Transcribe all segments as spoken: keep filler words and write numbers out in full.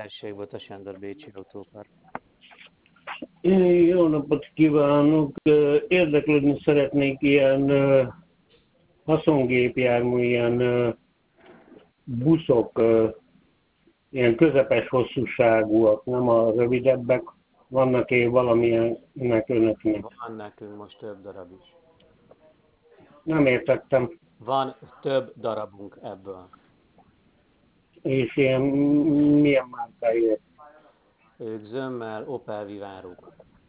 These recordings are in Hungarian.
Tessék, Botos Sándor, Bécsi Autópart. Jó napot kívánok! Érdeklődni szeretnék ilyen haszongépjármű, ilyen buszok, ilyen közepes hosszúságúak, nem a rövidebbek. Vannak-e valamilyennek önöknek? Van nekünk most több darab is. Nem értettem. Van több darabunk ebből. És ilyen milyen márkáért? Ők zömmel, Opel Viváruk.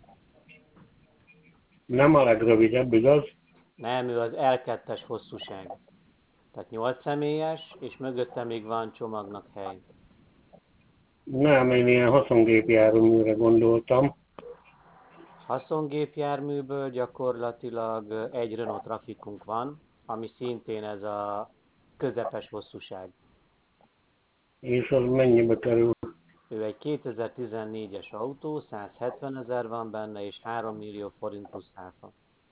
Nem a legrövidebb, igaz? Nem, ő az el kettes hosszúság. Tehát nyolc személyes, és mögötte még van csomagnak hely. Nem, én ilyen haszongépjárműre gondoltam. Haszongépjárműből gyakorlatilag egy Renault Traficunk van, ami szintén ez a közepes hosszúság. És az mennyibe kerül? Ő egy kétezer-tizennégyes autó, száz hetven ezer van benne, és három millió forint plusz áfa.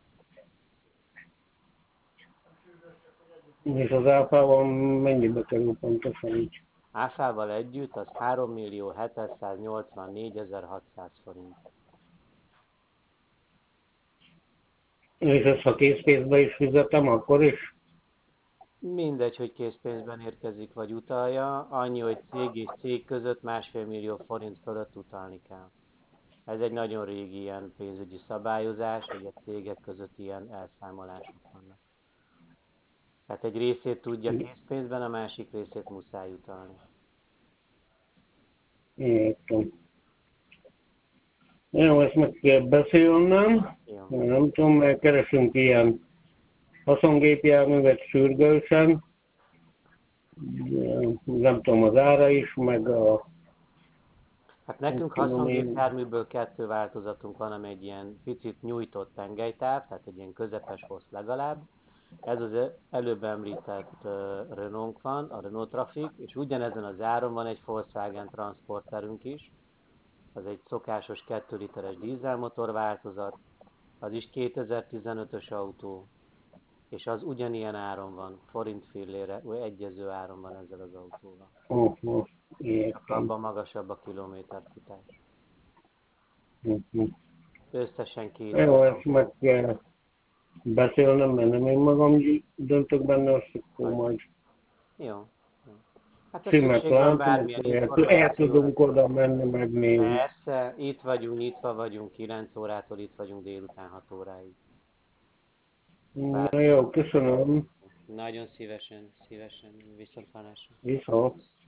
És az áfában mennyibe kerül pontosan így? Áfával együtt az három millió hétszáznyolcvannégy ezer hatszáz forint. És ezt ha készpénzbe is fizetem, akkor is? Mindegy, hogy készpénzben érkezik vagy utalja, annyi, hogy cég és cég között másfél millió forint fölött utalni kell. Ez egy nagyon régi ilyen pénzügyi szabályozás, hogy a cégek között ilyen elszámolások vannak. Tehát egy részét tudja készpénzben, a másik részét muszáj utalni. Értem. Jó, ezt meg kell beszélnem. Jó. Nem tudom, mert keresünk ilyen haszongépjárművet sürgősen. Nem tudom, az ára is, meg a... Hát nekünk haszongépjárműből kettő változatunk van, ami egy ilyen picit nyújtott tengelytáv, tehát egy ilyen közepes hossz legalább. Ez az előbb említett uh, Renault van, a Renault Trafic, és ugyanezen az áron van egy Volkswagen Transporterünk is. Az egy szokásos kettő literes dízelmotor változat, az is kétezer-tizenötös autó, és az ugyanilyen áron van, forint fillére, vagy egyező áron van ezzel az autóval. Oh, oh, Csak abban magasabb a kilométerfutás. Uh-huh. Összesen két Jó, ezt autó. meg kell beszélnem, mert nem én magam döntök benne, azt akkor majd Jó. Jó. Hát ha címet szükség van látom, bármilyen akkor el, el információra, tudunk oda menni, megnézni. persze, itt vagyunk, nyitva vagyunk, kilenc órától itt vagyunk délután hat óráig. Na jó, köszönöm. Nagyon szívesen, szívesen, viszonthallásra. Viszont.